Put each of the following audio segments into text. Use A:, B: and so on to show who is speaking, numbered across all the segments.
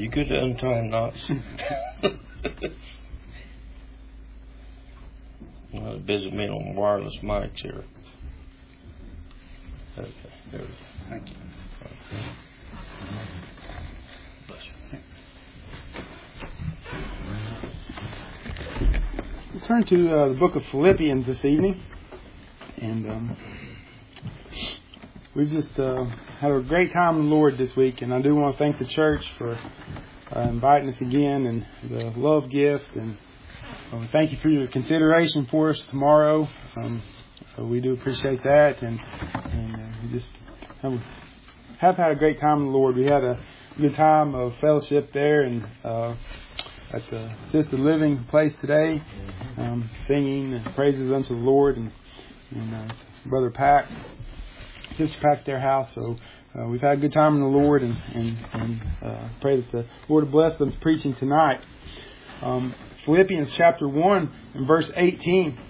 A: You could untie knots. I'm busy being on wireless mics here. Okay, there we go.
B: Thank you.
A: Bless you.
B: We'll turn to the book of Philippians this evening. And we've just had a great time in the Lord this week. And I do want to thank the church for inviting us again and the love gift. And thank you for your consideration for us tomorrow. We do appreciate that. And we just have had a great time in the Lord. We had a good time of fellowship there and at the assisted living place today, singing praises unto the Lord, and Brother Pack, Sister Pack, their house. So we've had a good time in the Lord, and pray that the Lord will bless them preaching tonight. Philippians chapter 1 and verse 18.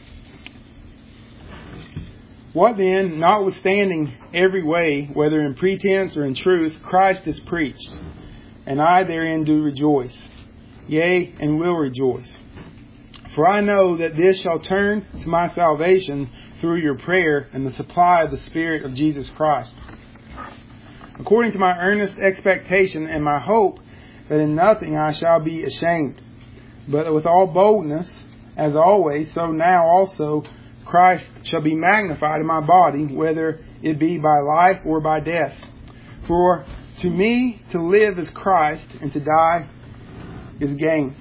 B: What then, notwithstanding every way, whether in pretense or in truth, Christ is preached, and I therein do rejoice, yea, and will rejoice. For I know that this shall turn to my salvation through your prayer and the supply of the Spirit of Jesus Christ, according to my earnest expectation and my hope that in nothing I shall be ashamed, but with all boldness, as always, so now also Christ shall be magnified in my body, whether it be by life or by death. For to me to live is Christ, and to die is gain.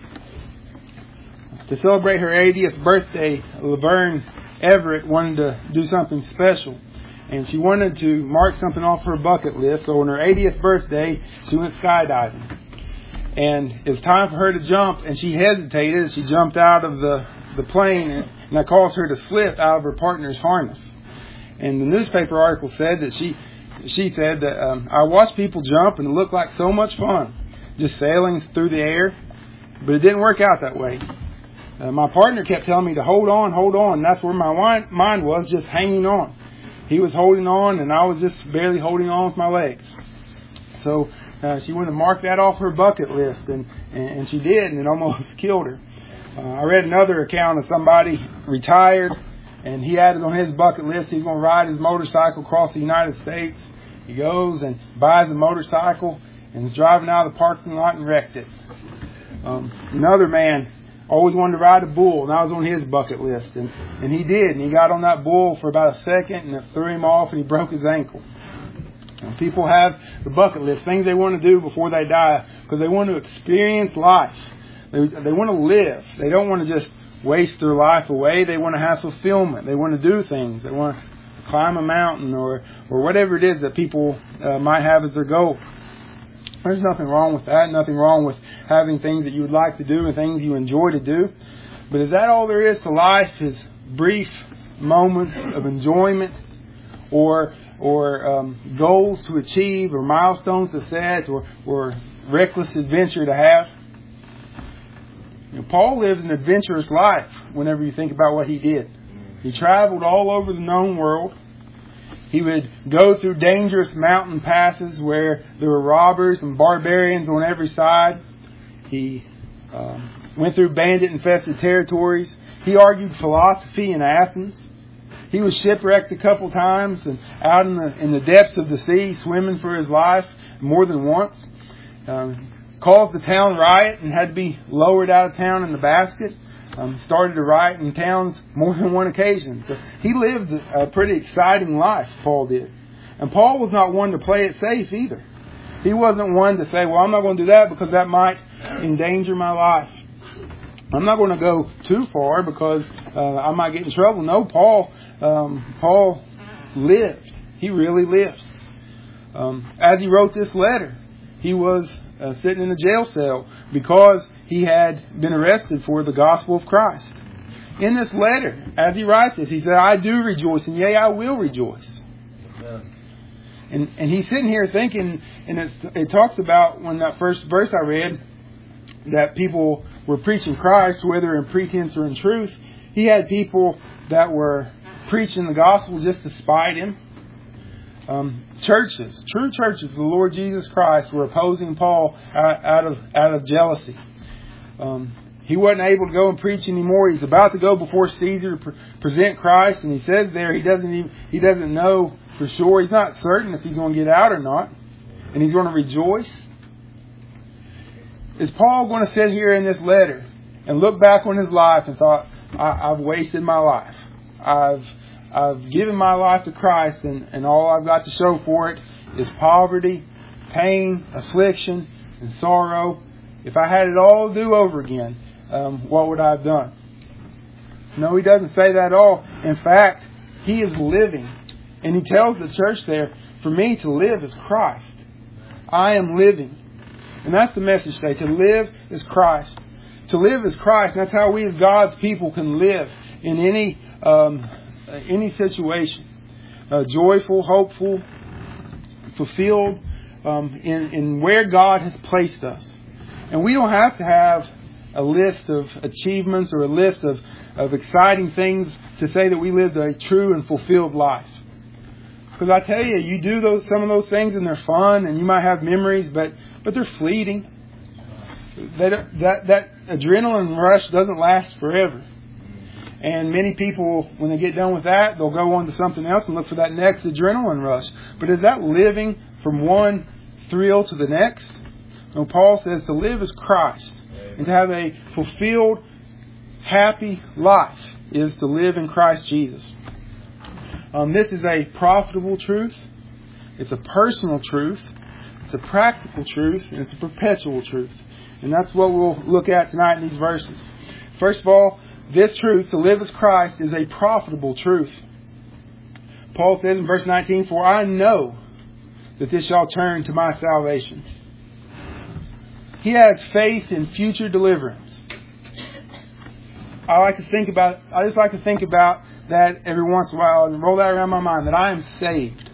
B: To celebrate her 80th birthday, Laverne Everett wanted to do something special, and she wanted to mark something off her bucket list. So on her 80th birthday, she went skydiving, and it was time for her to jump, and she hesitated as she jumped out of the plane, and that caused her to slip out of her partner's harness. And the newspaper article said that she said that I watched people jump, and it looked like so much fun, just sailing through the air, but it didn't work out that way. My partner kept telling me to hold on. And that's where my mind was, just hanging on. He was holding on, and I was just barely holding on with my legs. So she wanted to mark that off her bucket list, and she did, and it almost killed her. I read another account of somebody retired, and he added on his bucket list he's going to ride his motorcycle across the United States. He goes and buys a motorcycle and is driving out of the parking lot and wrecked it. Another man always wanted to ride a bull, and that was on his bucket list. And he did, and he got on that bull for about a second, and it threw him off, and he broke his ankle. And people have the bucket list, things they want to do before they die, because they want to experience life. They want to live. They don't want to just waste their life away. They want to have fulfillment. They want to do things. They want to climb a mountain or whatever it is that people might have as their goal. There's nothing wrong with that. Nothing wrong with having things that you would like to do and things you enjoy to do. But is that all there is to life? Is brief moments of enjoyment or goals to achieve or milestones to set or reckless adventure to have? Paul lived an adventurous life whenever you think about what he did. He traveled all over the known world. He would go through dangerous mountain passes where there were robbers and barbarians on every side. He went through bandit-infested territories. He argued philosophy in Athens. He was shipwrecked a couple times and out in the depths of the sea, swimming for his life more than once. Caused the town riot and had to be lowered out of town in the basket. Started to riot in towns more than one occasion. So he lived a pretty exciting life, Paul did. And Paul was not one to play it safe either. He wasn't one to say, well, I'm not going to do that because that might endanger my life. I'm not going to go too far because I might get in trouble. No, Paul lived. He really lived. As he wrote this letter, he was sitting in a jail cell because he had been arrested for the gospel of Christ. In this letter, as he writes this, he said, I do rejoice, and yea, I will rejoice. Amen. And he's sitting here thinking, and it talks about, when that first verse I read, that people were preaching Christ, whether in pretense or in truth. He had people that were preaching the gospel just to spite him. Churches, true churches of the Lord Jesus Christ, were opposing Paul out of jealousy. He wasn't able to go and preach anymore. He's about to go before Caesar to present Christ, and he says there he doesn't know for sure. He's not certain if he's going to get out or not, and he's going to rejoice. Is Paul going to sit here in this letter and look back on his life and thought, I've wasted my life. I've given my life to Christ, and all I've got to show for it is poverty, pain, affliction, and sorrow. If I had it all to do over again, what would I have done? No, he doesn't say that at all. In fact, he is living. And he tells the church there, for me to live is Christ. I am living. And that's the message today. To live is Christ. To live is Christ. And that's how we as God's people can live in any situation. Joyful, hopeful, fulfilled in where God has placed us. And we don't have to have a list of achievements or a list of exciting things to say that we lived a true and fulfilled life. Because I tell you, you do some of those things and they're fun and you might have memories, but they're fleeting. That adrenaline rush doesn't last forever. And many people, when they get done with that, they'll go on to something else and look for that next adrenaline rush. But is that living from one thrill to the next? No, Paul says to live is Christ. And to have a fulfilled, happy life is to live in Christ Jesus. This is a profitable truth. It's a personal truth. It's a practical truth. And it's a perpetual truth. And that's what we'll look at tonight in these verses. First of all, this truth, to live as Christ, is a profitable truth. Paul says in verse 19, for I know that this shall turn to my salvation. He has faith in future deliverance. I just like to think about that every once in a while and roll that around my mind, that I am saved.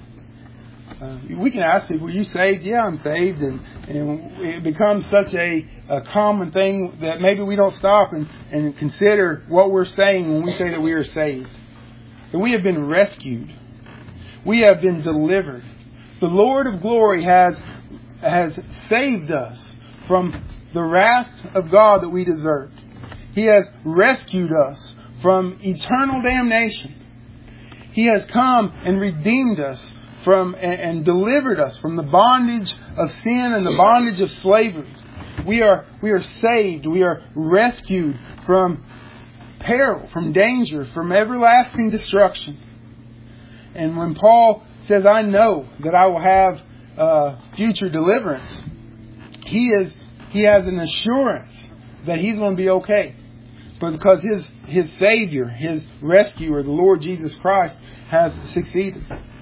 B: We can ask people, are you saved? Yeah, I'm saved. And it becomes such a common thing that maybe we don't stop and consider what we're saying when we say that we are saved. That we have been rescued. We have been delivered. The Lord of glory has saved us from the wrath of God that we deserved. He has rescued us from eternal damnation. He has come and redeemed us and delivered us from the bondage of sin and the bondage of slavery. We are saved. We are rescued from peril, from danger, from everlasting destruction. And when Paul says, I know that I will have future deliverance, he has an assurance that he's going to be okay. But because his Savior, his rescuer, the Lord Jesus Christ, has succeeded.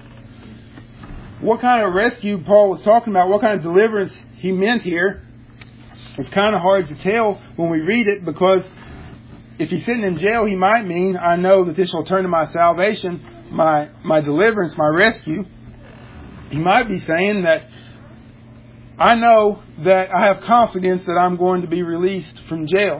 B: What kind of rescue Paul was talking about, what kind of deliverance he meant here, it's kind of hard to tell when we read it, because if he's sitting in jail, he might mean, I know that this will turn to my salvation, my deliverance, my rescue. He might be saying that I know that I have confidence that I'm going to be released from jail.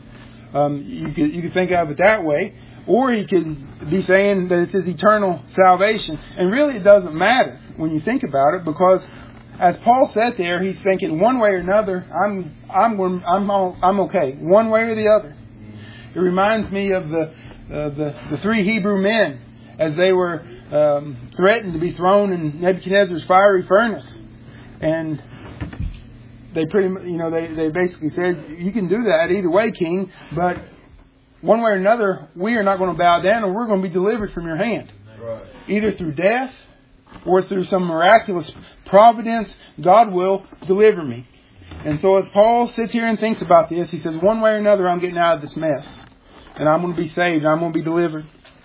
B: You could think of it that way. Or he could be saying that it's his eternal salvation. And really it doesn't matter when you think about it, because as Paul said there, he's thinking one way or another, I'm okay. One way or the other. It reminds me of the three Hebrew men as they were threatened to be thrown in Nebuchadnezzar's fiery furnace. And they they basically said, you can do that either way, King, but one way or another, we are not going to bow down, and we're going to be delivered from your hand. Right. Either through death or through some miraculous providence, God will deliver me. And so as Paul sits here and thinks about this, he says, one way or another, I'm getting out of this mess. And I'm going to be saved. I'm going to be delivered.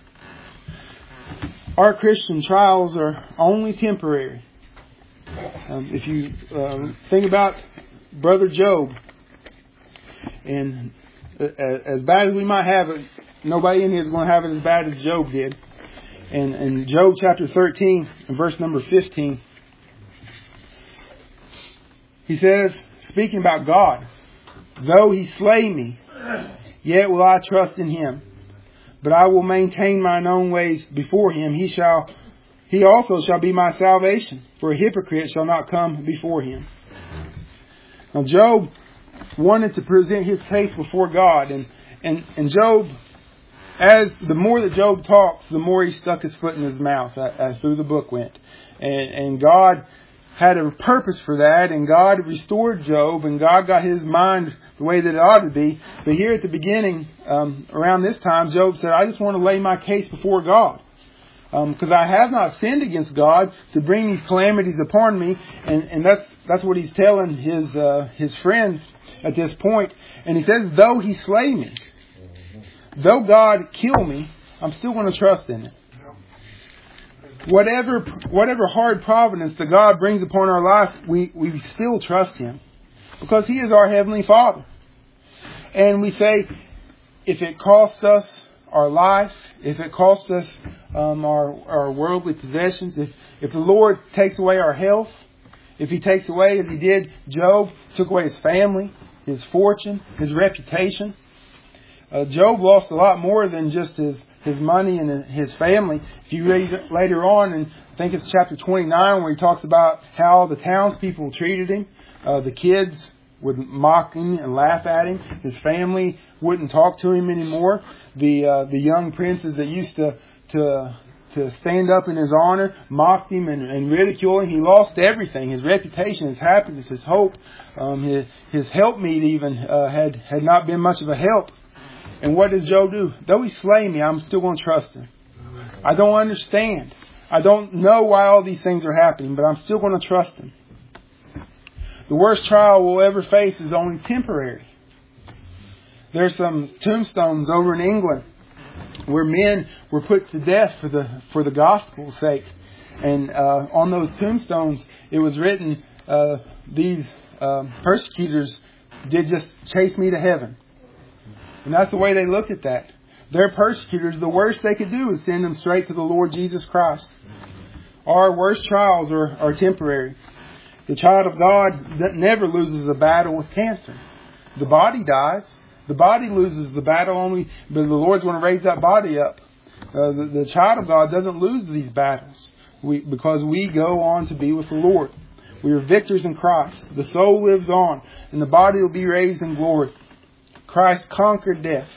B: Our Christian trials are only temporary. If you think about Brother Job, and as bad as we might have it, nobody in here is going to have it as bad as Job did. And in Job chapter 13, and verse number 15, he says, speaking about God, though he slay me, yet will I trust in him. But I will maintain mine own ways before him. He shall he also shall be my salvation, for a hypocrite shall not come before him. Now Job wanted to present his case before God, and Job, as the more that Job talks, the more he stuck his foot in his mouth as through the book went. And God had a purpose for that, and God restored Job, and God got his mind the way that it ought to be. But here at the beginning, around this time, Job said, I just want to lay my case before God. Because I have not sinned against God to bring these calamities upon me. And that's what he's telling his friends at this point. And he says, though he slay me, though God kill me, I'm still going to trust in it. Whatever hard providence that God brings upon our life, we still trust Him. Because He is our Heavenly Father. And we say, if it costs us our life, if it costs us our worldly possessions, if the Lord takes away our health, if He takes away, as He did Job, took away his family, his fortune, his reputation. Job lost a lot more than just his money and his family. If you read later on, and I think it's chapter 29, where he talks about how the townspeople treated him. The kids would mock him and laugh at him. His family wouldn't talk to him anymore. The young princes that used to stand up in his honor mocked him and ridiculed him. He lost everything: his reputation, his happiness, his hope. His helpmeet even had not been much of a help. And what does Job do? Though he slay me, I'm still going to trust Him. I don't understand. I don't know why all these things are happening, but I'm still going to trust Him. The worst trial we'll ever face is only temporary. There's some tombstones over in England where men were put to death for the gospel's sake. And on those tombstones, it was written, these persecutors did just chase me to heaven. And that's the way they looked at that. Their persecutors, the worst they could do is send them straight to the Lord Jesus Christ. Our worst trials are temporary. The child of God never loses a battle with cancer. The body dies. The body loses the battle only, but the Lord's going to raise that body up. The child of God doesn't lose these battles because we go on to be with the Lord. We are victors in Christ. The soul lives on, and the body will be raised in glory. Christ conquered death.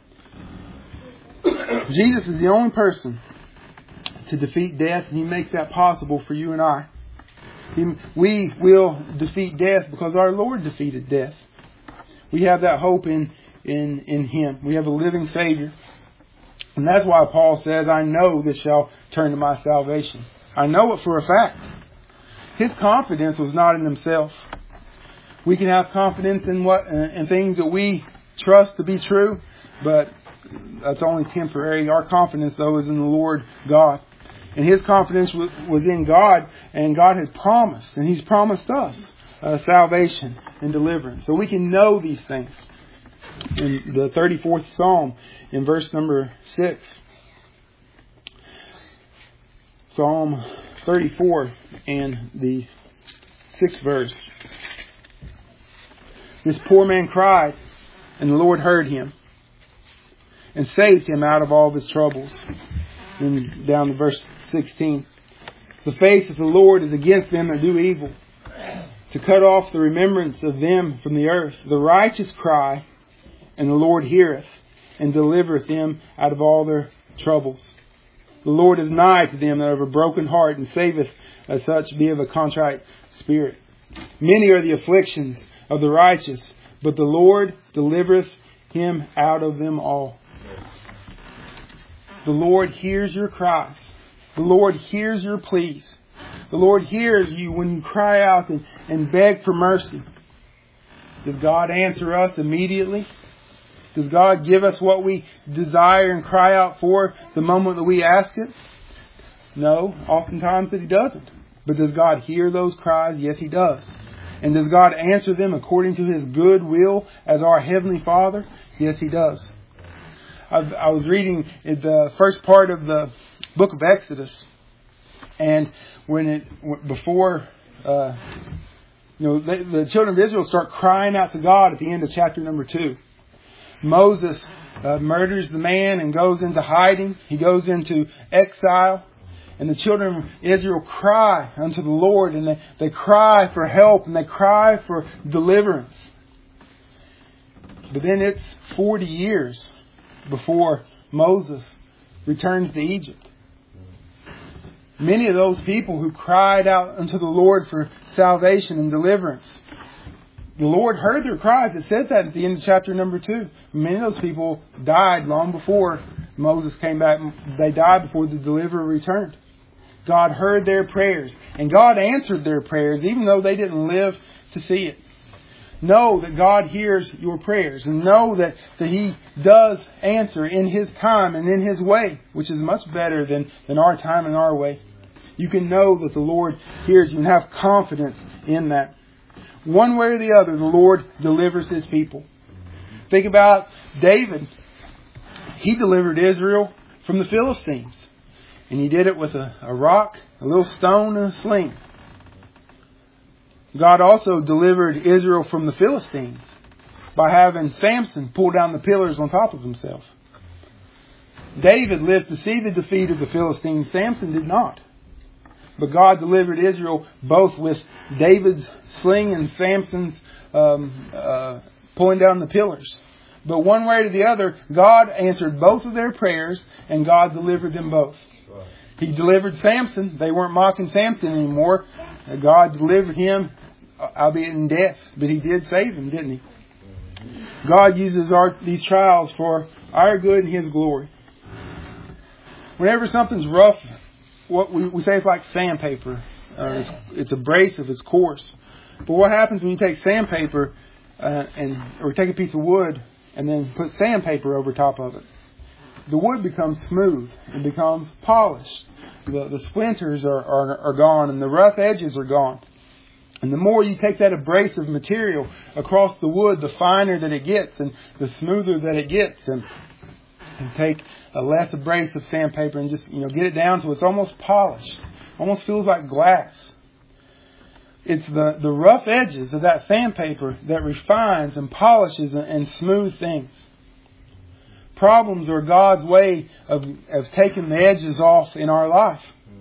B: Jesus is the only person to defeat death, and He makes that possible for you and I. We will defeat death because our Lord defeated death. We have that hope in Him. We have a living Savior. And that's why Paul says, I know this shall turn to my salvation. I know it for a fact. His confidence was not in himself. We can have confidence in things that we trust to be true, but that's only temporary. Our confidence, though, is in the Lord God. And his confidence was in God, and God has promised, and He's promised us salvation and deliverance. So we can know these things. In the 34th Psalm, in verse number 6, Psalm 34 and the 6th verse. This poor man cried, and the Lord heard him and saved him out of all of his troubles. And down to verse 16. The face of the Lord is against them that do evil, to cut off the remembrance of them from the earth. The righteous cry, and the Lord heareth, and delivereth them out of all their troubles. The Lord is nigh to them that have a broken heart, and saveth as such be of a contrite spirit. Many are the afflictions of the righteous, but the Lord delivereth him out of them all. The Lord hears your cries. The Lord hears your pleas. The Lord hears you when you cry out and beg for mercy. Does God answer us immediately? Does God give us what we desire and cry out for the moment that we ask it? No, oftentimes that He doesn't. But does God hear those cries? Yes, He does. And does God answer them according to His good will as our Heavenly Father? Yes, He does. I was reading the first part of the book of Exodus, and the children of Israel start crying out to God at the end of chapter number 2. Moses murders the man and goes into hiding. He goes into exile, And the children of Israel cry unto the Lord, and they cry for help, and they cry for deliverance. But then it's 40 years before Moses returns to Egypt. Many of those people who cried out unto the Lord for salvation and deliverance, the Lord heard their cries. It says that at the end of chapter number 2. Many of those people died long before Moses came back. They died before the deliverer returned. God heard their prayers, and God answered their prayers, even though they didn't live to see it. Know that God hears your prayers, and know that He does answer in His time and in His way, which is much better than our time and our way. You can know that the Lord hears you and have confidence in that. One way or the other, the Lord delivers His people. Think about David. He delivered Israel from the Philistines. And He did it with a rock, a little stone, and a sling. God also delivered Israel from the Philistines by having Samson pull down the pillars on top of himself. David lived to see the defeat of the Philistines. Samson did not. But God delivered Israel both with David's sling and Samson's pulling down the pillars. But one way or the other, God answered both of their prayers, and God delivered them both. He delivered Samson. They weren't mocking Samson anymore. God delivered him, albeit in death. But He did save him, didn't He? God uses these trials for our good and His glory. Whenever something's rough, what we say it's like sandpaper. It's abrasive, it's coarse. But what happens when you take sandpaper or take a piece of wood and then put sandpaper over top of it? The wood becomes smooth. It becomes polished. The splinters are gone, and the rough edges are gone. And the more you take that abrasive material across the wood, the finer that it gets and the smoother that it gets. And take a less abrasive sandpaper and just get it down to it's almost polished. Almost feels like glass. It's the rough edges of that sandpaper that refines and polishes and smooths things. Problems are God's way of taking the edges off in our life.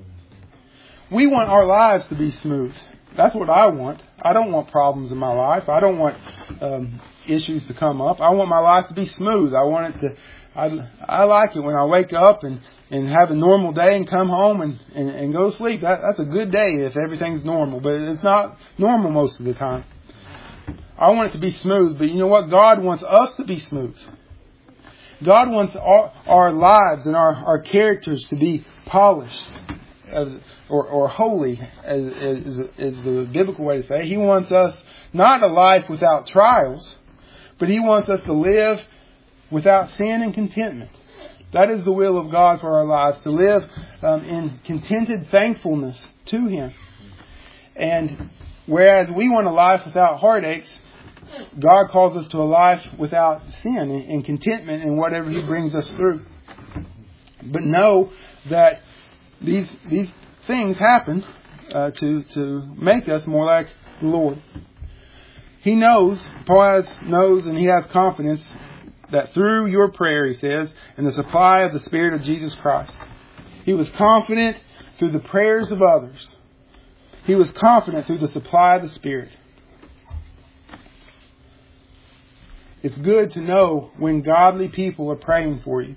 B: We want our lives to be smooth. That's what I want. I don't want problems in my life. I don't want issues to come up. I want my life to be smooth. I want it to. I like it when I wake up and have a normal day and come home and go to sleep. That's a good day if everything's normal. But it's not normal most of the time. I want it to be smooth. But you know what? God wants us to be smooth. God wants our lives and our characters to be polished or holy, is the biblical way to say it. He wants us not a life without trials, but He wants us to live without sin and contentment. That is the will of God for our lives, to live in contented thankfulness to Him. And whereas we want a life without heartaches, God calls us to a life without sin and contentment in whatever He brings us through. But know that these things happen to make us more like the Lord. He knows, Paul knows, and he has confidence that through your prayer, he says, and the supply of the Spirit of Jesus Christ. He was confident through the prayers of others. He was confident through the supply of the Spirit. It's good to know when godly people are praying for you.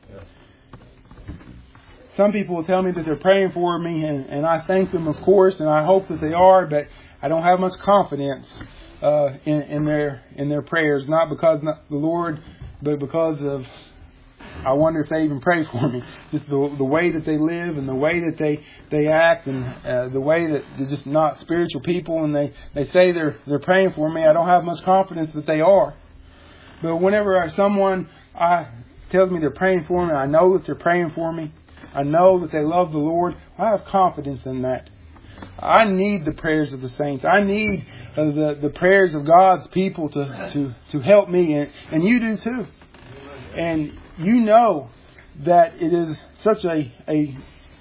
B: Some people will tell me that they're praying for me, and I thank them, of course, and I hope that they are, but I don't have much confidence in their prayers. Not because of the Lord, but because of, I wonder if they even pray for me. Just the way that they live and the way that they act and the way that they're just not spiritual people, and they say they're praying for me. I don't have much confidence that they are. But whenever someone tells me they're praying for me, I know that they're praying for me. I know that they love the Lord. I have confidence in that. I need the prayers of the saints. I need the prayers of God's people to help me, and you do too. And you know that it is such it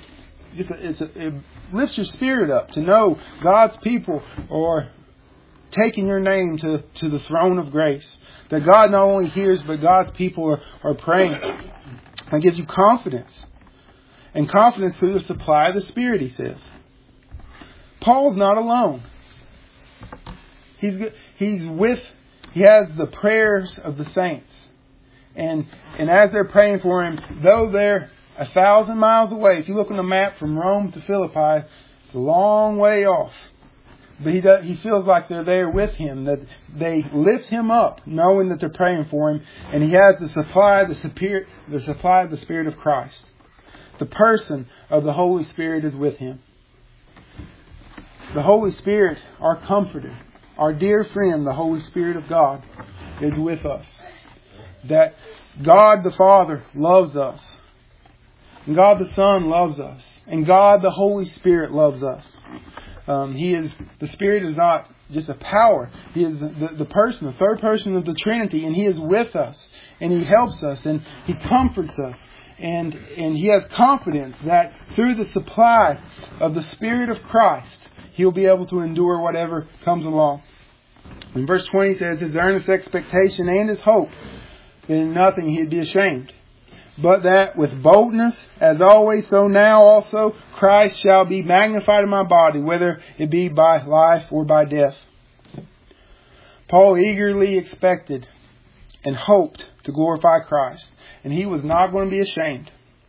B: lifts your spirit up to know God's people are taking your name to the throne of grace. That God not only hears, but God's people are praying. That gives you confidence. and confidence through the supply of the Spirit, he says. Paul's not alone. He has the prayers of the saints. And as they're praying for him, though they're 1,000 miles away, if you look on the map from Rome to Philippi, it's a long way off. But he feels like they're there with him, that they lift him up, knowing that they're praying for him, and he has the supply of the Spirit of Christ. The person of the Holy Spirit is with him. The Holy Spirit, our comforter, our dear friend, the Holy Spirit of God, is with us. That God the Father loves us. And God the Son loves us. And God the Holy Spirit loves us. The Spirit is not just a power. He is the person, the third person of the Trinity. And He is with us. And He helps us. And He comforts us. And He has confidence that through the supply of the Spirit of Christ, He'll be able to endure whatever comes along. In verse 20 it says, His earnest expectation and His hope, that in nothing He'd be ashamed. But that with boldness, as always, so now also, Christ shall be magnified in my body, whether it be by life or by death. Paul eagerly expected and hoped to glorify Christ. And he was not going to be ashamed.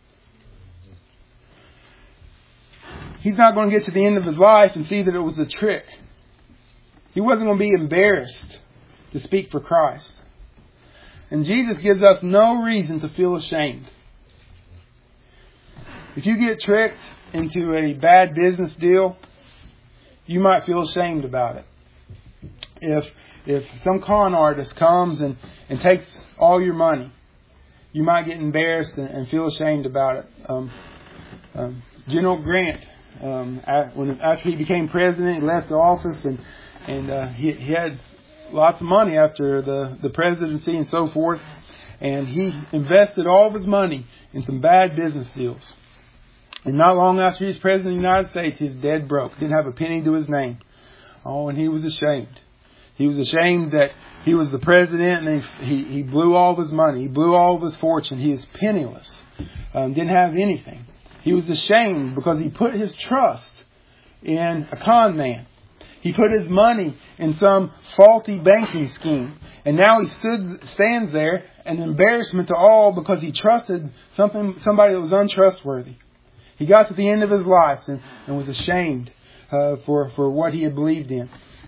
B: He's not going to get to the end of his life and see that it was a trick. He wasn't going to be embarrassed to speak for Christ. And Jesus gives us no reason to feel ashamed. If you get tricked into a bad business deal, you might feel ashamed about it. If some con artist comes and takes all your money, you might get embarrassed and feel ashamed about it. General Grant, after he became president, he left the office and he had lots of money after the presidency and so forth. And he invested all of his money in some bad business deals. And not long after he was president of the United States, he was dead broke. Didn't have a penny to his name. Oh, and he was ashamed. He was ashamed that he was the president and he blew all of his money. He blew all of his fortune. He was penniless. Didn't have anything. He was ashamed because he put his trust in a con man. He put his money in some faulty banking scheme. And now he stands there, an embarrassment to all because he trusted somebody that was untrustworthy. He got to the end of his life and was ashamed for what he had believed in.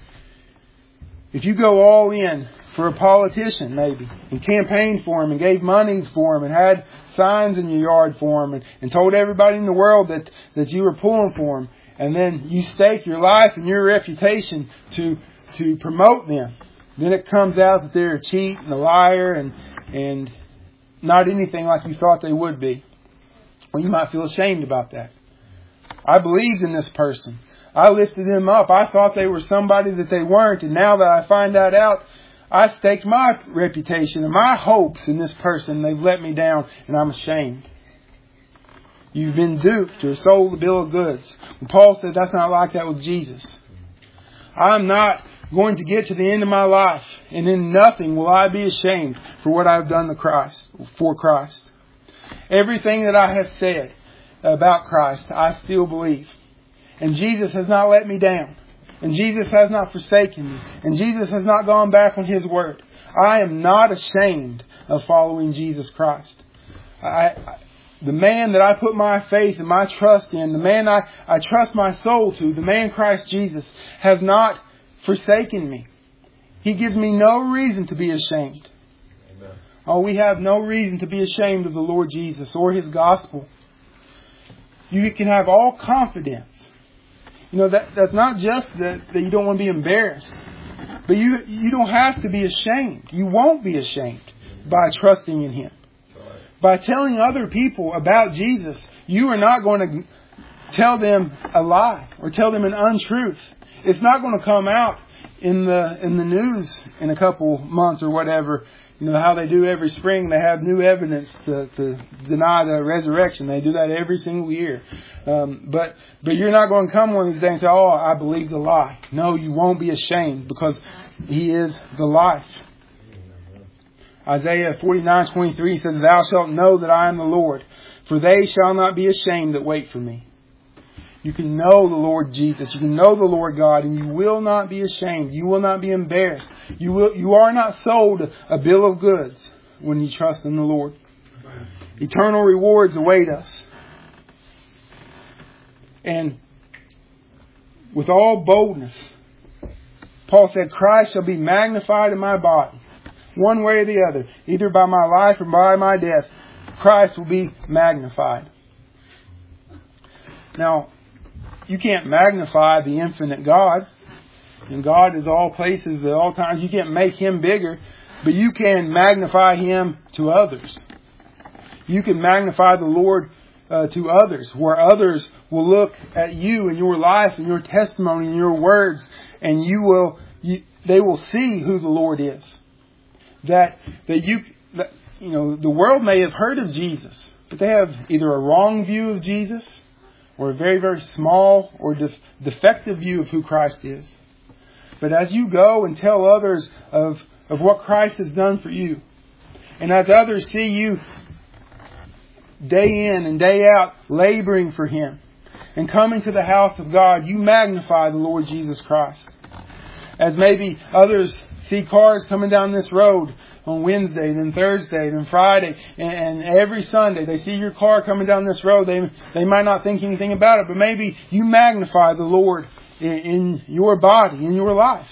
B: If you go all in for a politician, maybe, and campaigned for him and gave money for him and had signs in your yard for him and told everybody in the world that you were pulling for him, and then you stake your life and your reputation to promote them, then it comes out that they're a cheat and a liar and not anything like you thought they would be. Well, you might feel ashamed about that. I believed in this person. I lifted them up. I thought they were somebody that they weren't. And now that I find that out, I staked my reputation and my hopes in this person. They've let me down and I'm ashamed. You've been duped or sold the bill of goods. And Paul said that's not like that with Jesus. I'm not going to get to the end of my life and in nothing will I be ashamed for what I've done for Christ. Everything that I have said about Christ, I still believe. And Jesus has not let me down. And Jesus has not forsaken me. And Jesus has not gone back on His word. I am not ashamed of following Jesus Christ. The man that I put my faith and my trust in, the man I trust my soul to, the man Christ Jesus, has not forsaken me. He gives me no reason to be ashamed. Amen. Oh, we have no reason to be ashamed of the Lord Jesus or His gospel. You can have all confidence. You know, that's not just that you don't want to be embarrassed. But you don't have to be ashamed. You won't be ashamed by trusting in Him. By telling other people about Jesus, you are not going to tell them a lie or tell them an untruth. It's not going to come out in the news in a couple months or whatever. You know how they do every spring. They have new evidence to deny the resurrection. They do that every single year. But you're not going to come one of these days and say, "Oh, I believe the lie." No, you won't be ashamed because He is the life. Isaiah 49:23 says, Thou shalt know that I am the Lord, for they shall not be ashamed that wait for me. You can know the Lord Jesus. You can know the Lord God, and you will not be ashamed. You will not be embarrassed. You are not sold a bill of goods when you trust in the Lord. Eternal rewards await us. And with all boldness, Paul said, Christ shall be magnified in my body. One way or the other, either by my life or by my death, Christ will be magnified. Now, you can't magnify the infinite God. And God is all places at all times. You can't make Him bigger, but you can magnify Him to others. You can magnify the Lord to others, where others will look at you and your life and your testimony and your words, and they will see who the Lord is. The world may have heard of Jesus, but they have either a wrong view of Jesus or a very, very small or defective view of who Christ is. But as you go and tell others of what Christ has done for you, and as others see you day in and day out laboring for Him and coming to the house of God, you magnify the Lord Jesus Christ. As maybe others see cars coming down this road on Wednesday, then Thursday, then Friday, and every Sunday they see your car coming down this road. They might not think anything about it, but maybe you magnify the Lord in your body, in your life,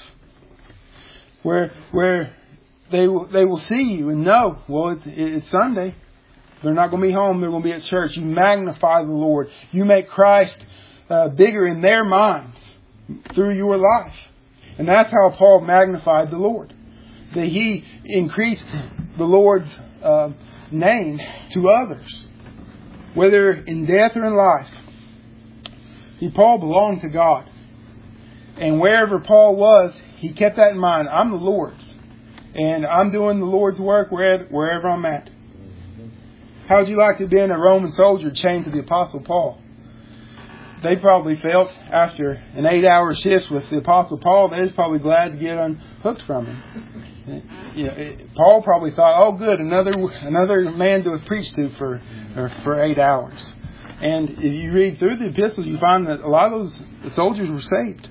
B: where they will see you and know, well, it's Sunday. They're not going to be home. They're going to be at church. You magnify the Lord. You make Christ bigger in their minds through your life. And that's how Paul magnified the Lord. That he increased the Lord's name to others, whether in death or in life. Paul belonged to God. And wherever Paul was, he kept that in mind. I'm the Lord's. And I'm doing the Lord's work wherever I'm at. How would you like to have been a Roman soldier chained to the Apostle Paul? They probably felt after an 8-hour shift with the Apostle Paul, they was probably glad to get unhooked from him. Paul probably thought, oh good, another man to preach to for 8 hours. And if you read through the epistles, you find that a lot of those soldiers were saved.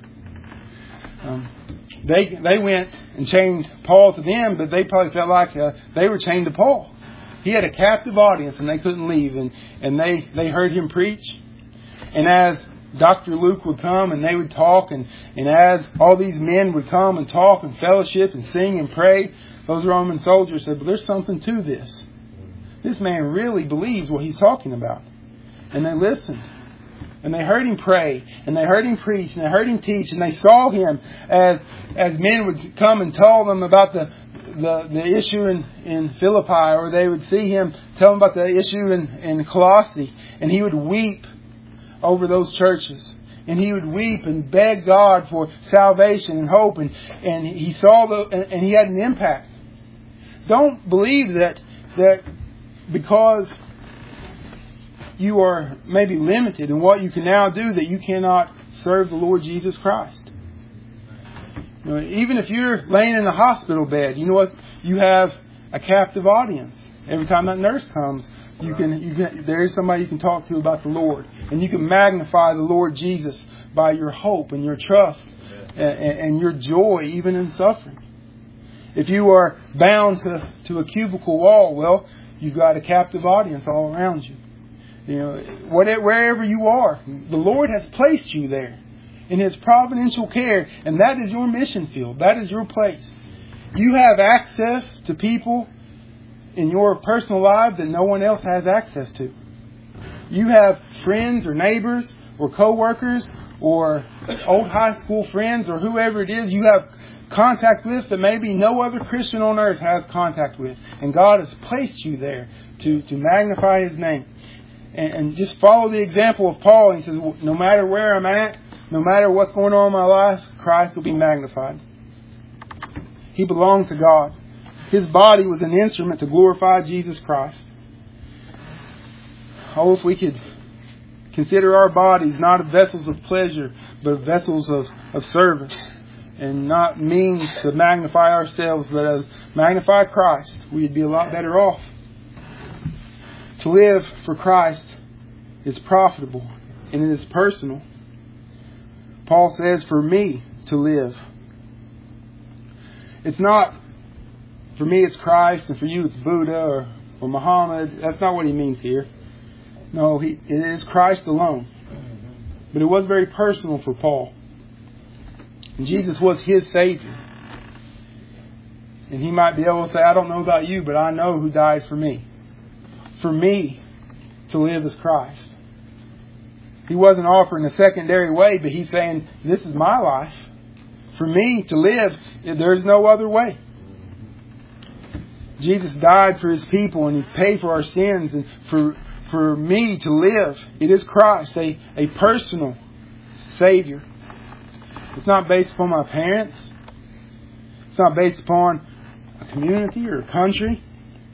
B: They went and chained Paul to them, but they probably felt like they were chained to Paul. He had a captive audience and they couldn't leave. And they heard him preach. And as Dr. Luke would come and they would talk, and as all these men would come and talk and fellowship and sing and pray, those Roman soldiers said, but there's something to this. This man really believes what he's talking about. And they listened. And they heard him pray. And they heard him preach. And they heard him teach. And they saw him as men would come and tell them about the issue in Philippi, or they would see him tell them about the issue in Colossae, and he would weep over those churches, and he would weep and beg God for salvation and hope, and he saw and he had an impact. Don't believe that because you are maybe limited in what you can now do that you cannot serve the Lord Jesus Christ. Even if you're laying in a hospital bed, you know what? You have a captive audience. Every time that nurse comes, there's somebody you can talk to about the Lord. And you can magnify the Lord Jesus by your hope and your trust and your joy, even in suffering. If you are bound to a cubicle wall, well, you've got a captive audience all around you. Wherever you are, the Lord has placed you there in His providential care, and that is your mission field. That is your place. You have access to people in your personal life that no one else has access to. You have friends or neighbors or co-workers or old high school friends or whoever it is you have contact with that maybe no other Christian on earth has contact with. And God has placed you there to magnify His name. And just follow the example of Paul. He says, no matter where I'm at, no matter what's going on in my life, Christ will be magnified. He belonged to God. His body was an instrument to glorify Jesus Christ. Oh, if we could consider our bodies not vessels of pleasure, but vessels of service. and not mean to magnify ourselves, but as magnify Christ, we'd be a lot better off. To live for Christ is profitable and it is personal. Paul says, for me to live. It's not, for me it's Christ and for you it's Buddha or Muhammad. That's not what he means here. No, it is Christ alone. But it was very personal for Paul. And Jesus was his Savior. And he might be able to say, I don't know about you, but I know who died for me. For me to live is Christ. He wasn't offering a secondary way, but he's saying, this is my life. For me to live, there's no other way. Jesus died for His people and He paid for our sins. And for me to live, it is Christ, a personal Savior. It's not based upon my parents. It's not based upon a community or a country.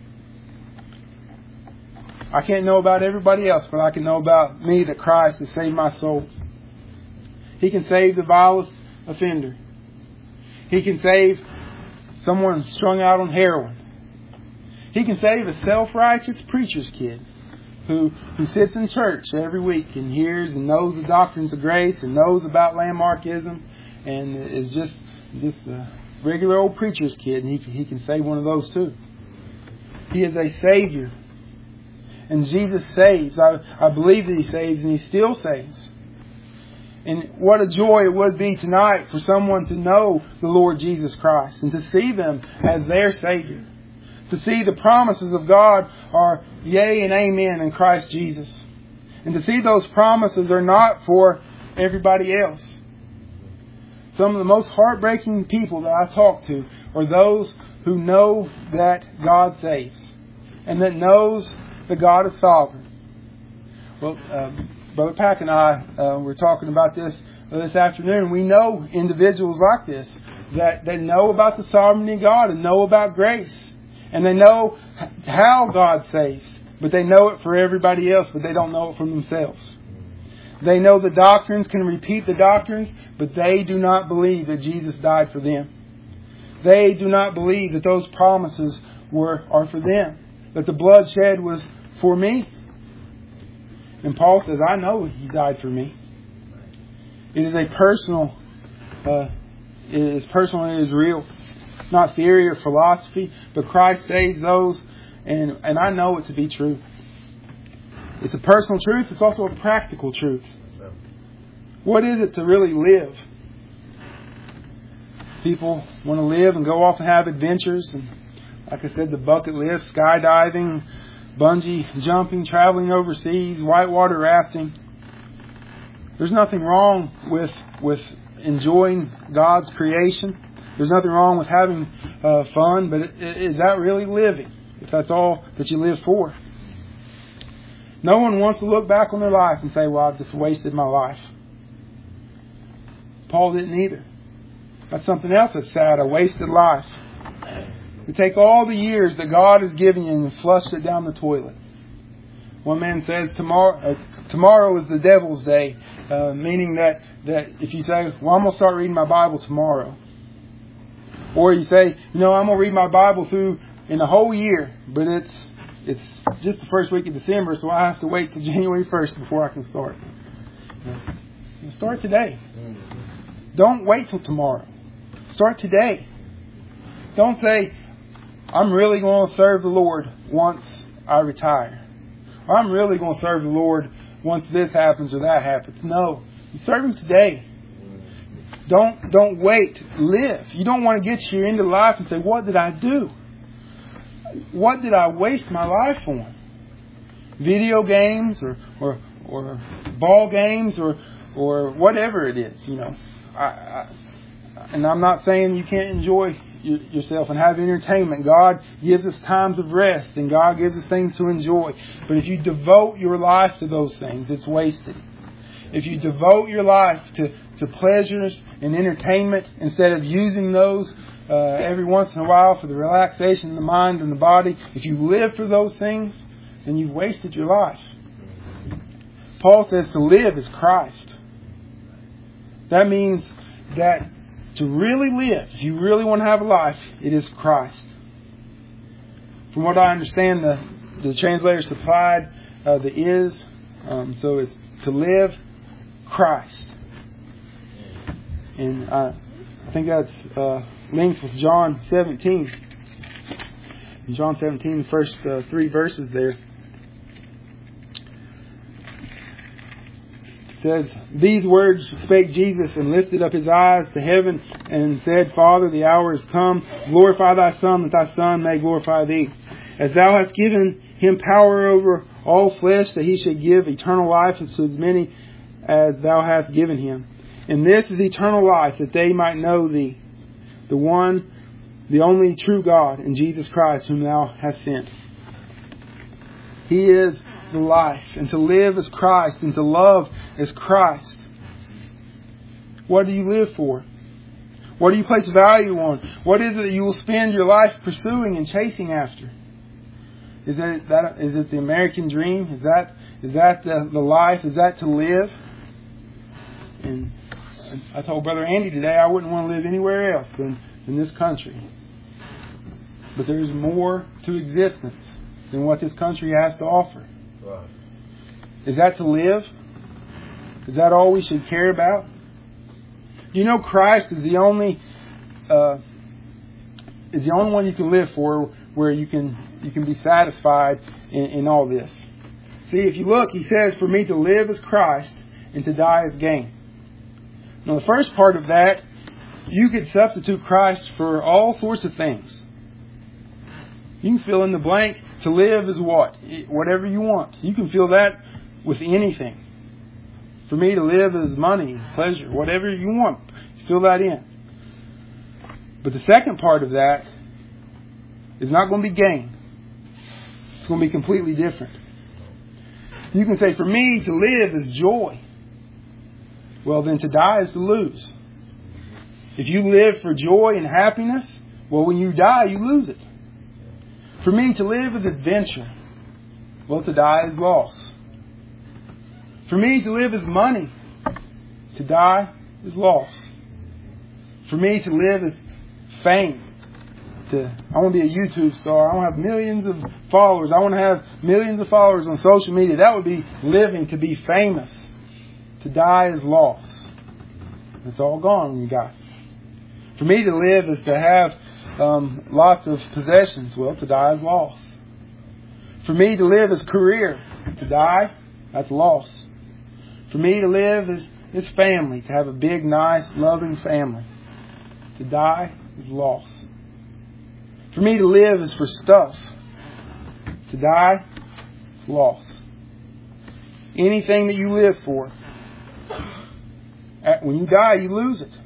B: I can't know about everybody else, but I can know about me that Christ has saved my soul. He can save the vilest offender. He can save someone strung out on heroin. He can save a self-righteous preacher's kid who sits in church every week and hears and knows the doctrines of grace and knows about landmarkism and is just a regular old preacher's kid, and he can save one of those too. He is a Savior. And Jesus saves. I believe that He saves, and He still saves. And what a joy it would be tonight for someone to know the Lord Jesus Christ and to see them as their Savior. To see the promises of God are yea and amen in Christ Jesus. And to see those promises are not for everybody else. Some of the most heartbreaking people that I talk to are those who know that God saves and that knows that God is sovereign. Well, Brother Pack and I were talking about this afternoon. We know individuals like this that know about the sovereignty of God and know about grace. And they know how God saves. But they know it for everybody else, but they don't know it for themselves. They know the doctrines, can repeat the doctrines, but they do not believe that Jesus died for them. They do not believe that those promises are for them. That the blood shed was for me. And Paul says, I know He died for me. It is a personal, it is personal and it is real. Not theory or philosophy, but Christ saves those, and I know it to be true. It's a personal truth. It's also a practical truth. What is it to really live? People want to live and go off and have adventures, and like I said, the bucket list, skydiving, bungee jumping, traveling overseas, whitewater rafting. There's nothing wrong with enjoying God's creation. There's nothing wrong with having fun, but is that really living? If that's all that you live for. No one wants to look back on their life and say, well, I've just wasted my life. Paul didn't either. That's something else that's sad, a wasted life. You take all the years that God has given you and flush it down the toilet. One man says tomorrow is the devil's day, meaning that if you say, well, I'm going to start reading my Bible tomorrow. Or you say, I'm going to read my Bible through in a whole year, but it's just the first week of December, so I have to wait till January 1st before I can start. Start today. Don't wait till tomorrow. Start today. Don't say, I'm really going to serve the Lord once I retire. Or I'm really going to serve the Lord once this happens or that happens. No. You serve Him today. Don't wait. Live. You don't want to get to your end of life and say, what did I do? What did I waste my life on? Video games or ball games or whatever it is, And I'm not saying you can't enjoy yourself and have entertainment. God gives us times of rest and God gives us things to enjoy. But if you devote your life to those things, it's wasted. If you devote your life to pleasures and entertainment instead of using those every once in a while for the relaxation of the mind and the body, if you live for those things, then you've wasted your life. Paul says to live is Christ. That means that To really live, if you really want to have a life, it is Christ. From what I understand, the translator supplied the is. So it's to live Christ. And I think that's linked with John 17. In John 17, the first 3 verses there. It says, "These words spake Jesus, and lifted up his eyes to heaven, and said, Father, the hour is come. Glorify thy Son, that thy Son may glorify thee. As thou hast given him power over all flesh, that he should give eternal life to as many as thou hast given him. And this is eternal life, that they might know thee, the one, the only true God, and Jesus Christ, whom thou hast sent." He is the life, and to live as Christ, and to love as Christ. What do you live for? What do you place value on? What is it that you will spend your life pursuing and chasing after? Is it the American dream? Is that the life? Is that to live? And I told Brother Andy today I wouldn't want to live anywhere else than this country. But there's more to existence than what this country has to offer.
C: Right.
B: Is that to live? Is that all we should care about? You know, Christ is the only one you can live for, where you can be satisfied in all this. See, if you look, he says, "For me to live is Christ, and to die is gain." Now, the first part of that, you could substitute Christ for all sorts of things. You can fill in the blank. To live is what? Whatever you want. You can fill that with anything. For me to live is money, pleasure, whatever you want. Fill that in. But the second part of that is not going to be gain. It's going to be completely different. You can say, for me to live is joy. Well, then to die is to lose. If you live for joy and happiness, well, when you die, you lose it. For me to live is adventure. Well, to die is loss. For me to live is money. To die is loss. For me to live is fame. I want to be a YouTube star. I want to have millions of followers. I want to have millions of followers on social media. That would be living, to be famous. To die is loss. It's all gone when you die. For me to live is to have lots of possessions. Well, to die is loss. For me to live is career. To die, that's loss. For me to live is family. To have a big, nice, loving family. To die is loss. For me to live is for stuff. To die is loss. Anything that you live for, when you die, you lose it.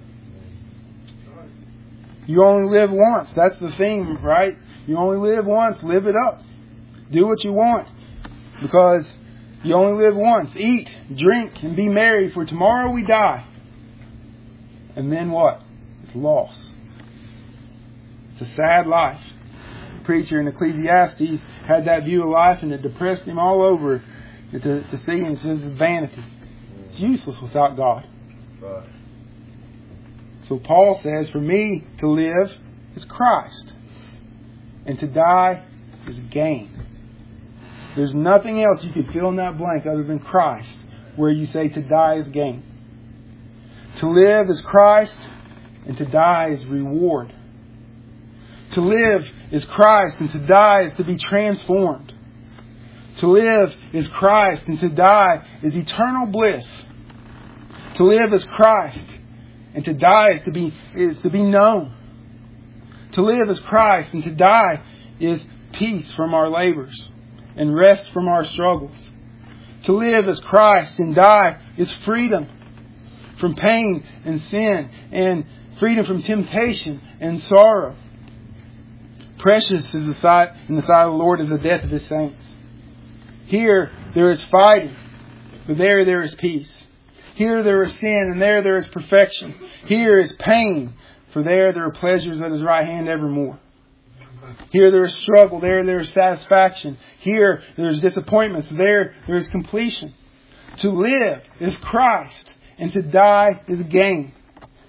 B: You only live once. That's the theme, right? You only live once. Live it up. Do what you want. Because you only live once. Eat, drink, and be merry, for tomorrow we die. And then what? It's loss. It's a sad life. The preacher in Ecclesiastes had that view of life, and it depressed him all over to see, and it says it's vanity. It's useless without God.
C: Right.
B: So Paul says, for me to live is Christ, and to die is gain. There's nothing else you could fill in that blank other than Christ, where you say to die is gain. To live is Christ, and to die is reward. To live is Christ, and to die is to be transformed. To live is Christ, and to die is eternal bliss. To live is Christ, and to die is to be known. To live is Christ, and to die is peace from our labors and rest from our struggles. To live is Christ, and die is freedom from pain and sin, and freedom from temptation and sorrow. Precious is in the sight of the Lord is the death of His saints. Here there is fighting, but there is peace. Here there is sin, and there is perfection. Here is pain, for there are pleasures at His right hand evermore. Here there is struggle, there is satisfaction. Here there is disappointments, there is completion. To live is Christ, and to die is gain.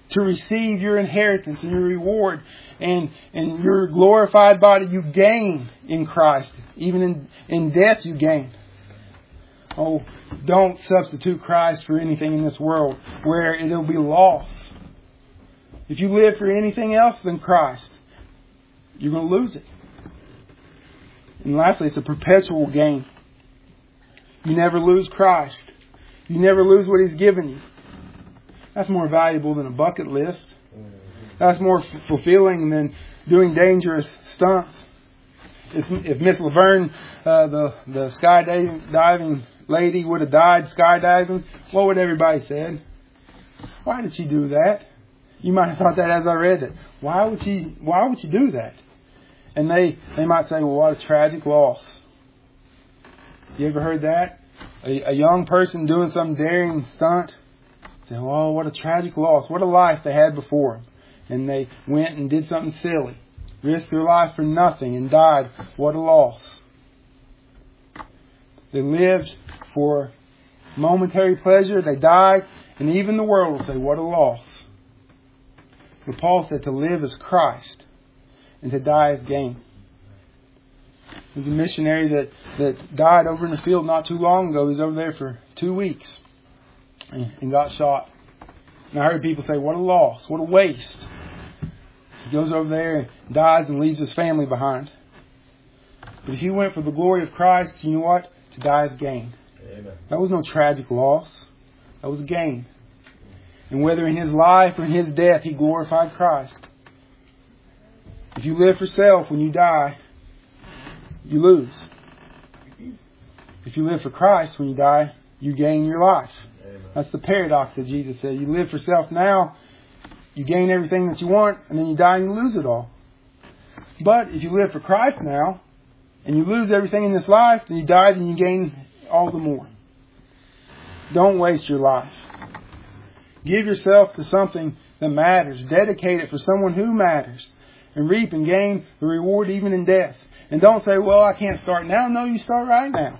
B: to receive your inheritance and your reward and your glorified body you gain in Christ. Even in death you gain. Oh, don't substitute Christ for anything in this world where it'll be lost. If you live for anything else than Christ, you're going to lose it. And lastly, it's a perpetual gain. You never lose Christ. You never lose what He's given you. That's more valuable than a bucket list. That's more fulfilling than doing dangerous stunts. If Miss Laverne, the skydiving lady, would have died skydiving, what would everybody say? Why did she do that? You might have thought that as I read it. Why would she do that? And they might say, well, what a tragic loss. You ever heard that? A young person doing some daring stunt. Say, oh, what a tragic loss. What a life they had before them. And they went and did something silly. Risked their life for nothing and died. What a loss. They lived for momentary pleasure. They died. And even the world will say, what a loss. But Paul said to live is Christ and to die is gain. There's a missionary that died over in the field not too long ago. He was over there for 2 weeks and got shot. And I heard people say, what a loss, what a waste. He goes over there and dies and leaves his family behind. But if he went for the glory of Christ, you know what? To die is gain. Amen. That was no tragic loss. That was a gain. And whether in his life or in his death, he glorified Christ. If you live for self, when you die, you lose. If you live for Christ, when you die, you gain your life. Amen. That's the paradox that Jesus said. You live for self now, you gain everything that you want, and then you die and you lose it all. But if you live for Christ now, and you lose everything in this life, then you die and you gain all the more. Don't waste your life. Give yourself to something that matters. Dedicate it for someone who matters. And reap and gain the reward even in death. And don't say, well, I can't start now. No, you start right now.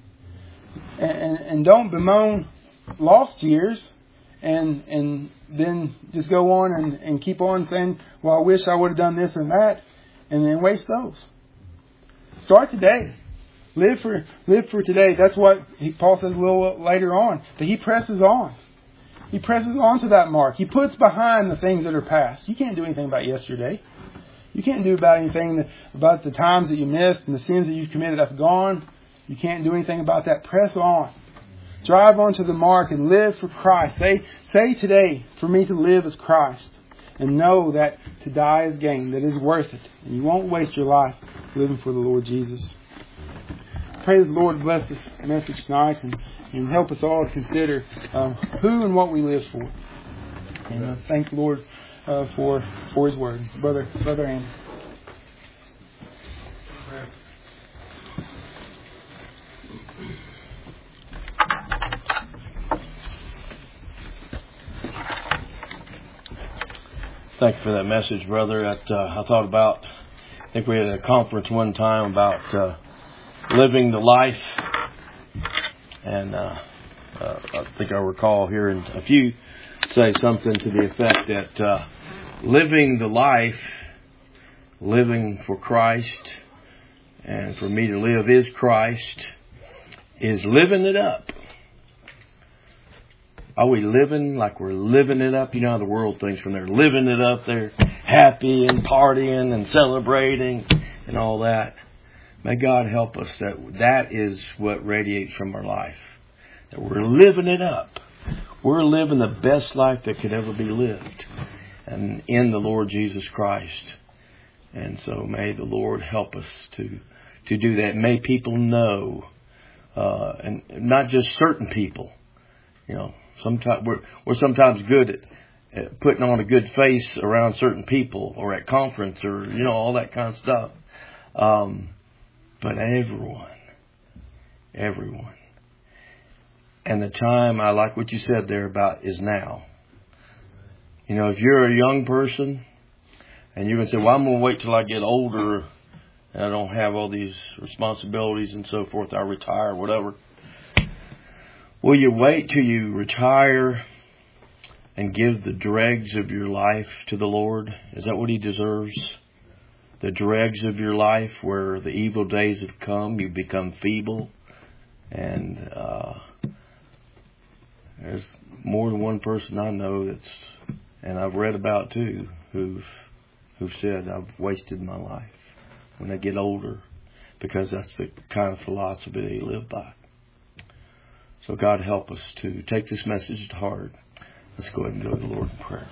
B: And don't bemoan lost years and then just go on and keep on saying, well, I wish I would have done this and that, and then waste those. Start today. Live for today. That's what Paul says a little later on, that he presses on. He presses on to that mark. He puts behind the things that are past. You can't do anything about yesterday. You can't do about anything about the times that you missed and the sins that you've committed. That's gone. You can't do anything about that. Press on. Drive on to the mark and live for Christ. Say today, for me to live is Christ. And know that to die is gain. That is worth it. And you won't waste your life living for the Lord Jesus. Pray that the Lord bless this message tonight and help us all to consider who and what we live for. And thank the Lord for His word. Brother Andy.
A: Thank you for that message, brother. I thought about, I think we had a conference one time about living the life. And I think I recall hearing a few say something to the effect that living the life, living for Christ, and for me to live is Christ, is living it up. Are we living like we're living it up? You know how the world thinks when they're living it up, they're happy and partying and celebrating and all that. May God help us that is what radiates from our life. That we're living it up. We're living the best life that could ever be lived. And in the Lord Jesus Christ. And so may the Lord help us to do that. May people know, and not just certain people. You know, sometimes we're sometimes good at putting on a good face around certain people or at conference or, you know, all that kind of stuff. But everyone. And the time, I like what you said there about, is now. You know, if you're a young person and you're going to say, well, I'm going to wait till I get older and I don't have all these responsibilities and so forth, I'll retire, whatever. Will you wait till you retire and give the dregs of your life to the Lord? Is that what He deserves? The dregs of your life, where the evil days have come, you become feeble, and there's more than one person I know and I've read about too, who've said, I've wasted my life when they get older, because that's the kind of philosophy they live by. So God, help us to take this message to heart. Let's go ahead and go to the Lord in prayer.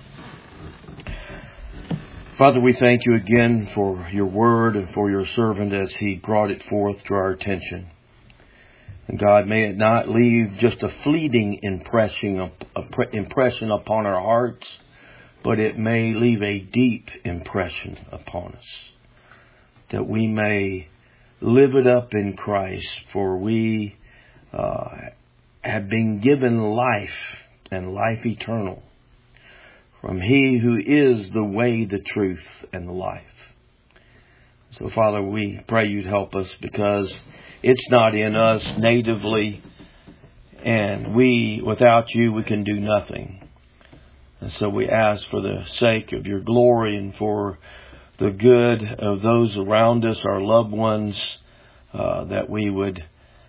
A: Father, we thank You again for Your word and for Your servant as he brought it forth to our attention. And God, may it not leave just a fleeting impression upon our hearts, but it may leave a deep impression upon us, that we may live it up in Christ, for we have been given life and life eternal from He who is the way, the truth, and the life. So, Father, we pray You'd help us, because it's not in us natively, and without You, we can do nothing. And so we ask, for the sake of Your glory and for the good of those around us, our loved ones, that we would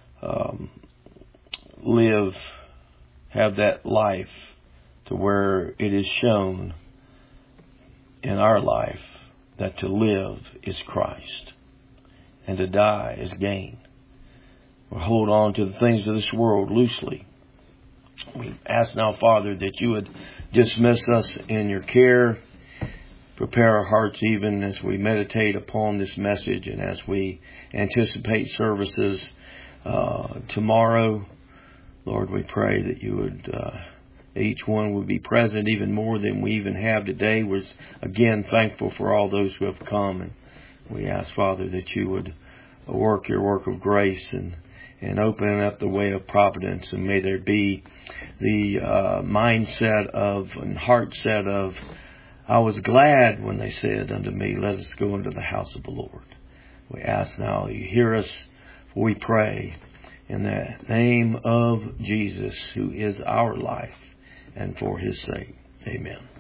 A: have that life to where it is shown in our life that to live is Christ and to die is gain. We'll hold on to the things of this world loosely. We ask now, Father, that You would dismiss us in Your care. Prepare our hearts even as we meditate upon this message and as we anticipate services tomorrow. Lord, we pray that You would, each one would be present even more than we even have today. We're again thankful for all those who have come. And we ask, Father, that You would work Your work of grace and open up the way of providence. And may there be the mindset of and heart set of, I was glad when they said unto me, let us go into the house of the Lord. We ask now You hear us, for we pray in the name of Jesus, who is our life, and for His sake. Amen.